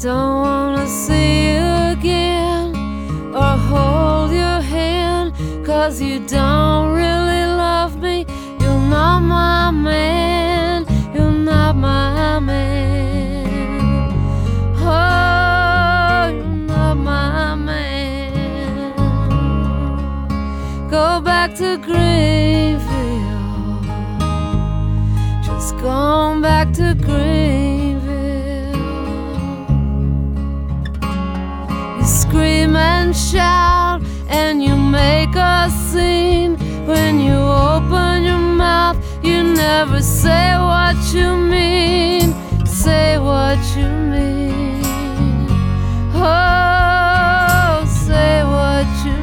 don't wanna see you again or hold your hand, 'cause you don't really love me. You're not my man, you're not my man. Oh, you're not my man. Go back to Greenville, just going back to Greenville. You scream and shout and you make a scene. When you open your mouth, you never say what you mean. Say what you mean. Oh, say what you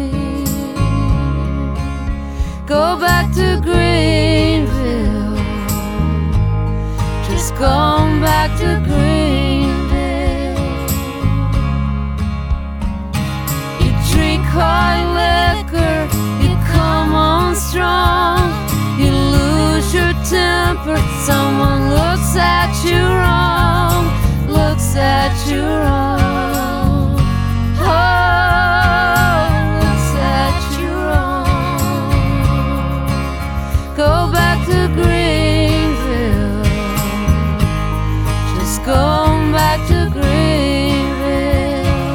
mean. Go back to Greenville, just going back to Greenville. You drink hard liquor, you come on strong, you lose your temper. Someone looks at you wrong, looks at you wrong. Oh, looks at you wrong. Go back to Greenville, just going back to Greenville.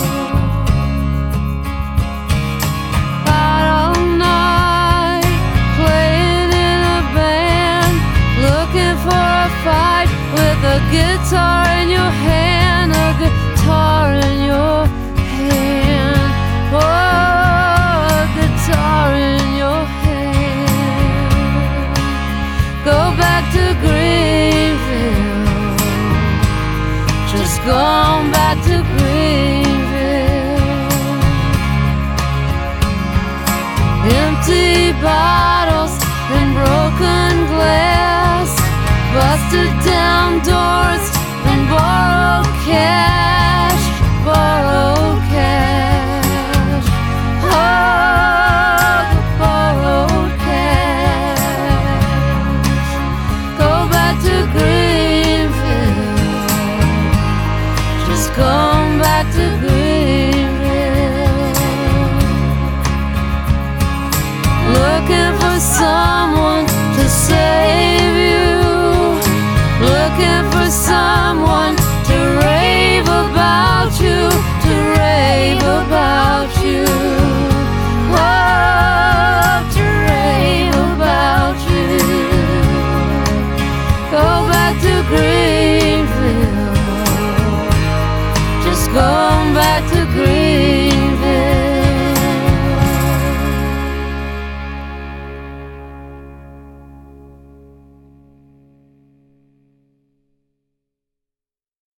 Out all night, playing in a band, looking for a fight with a guitar in your hand, a guitar in your hand. Oh, a guitar in your hand. Go back to Greenville, just going back to Greenville. Empty bottles and broken glass, busted down doors and borrowed cash.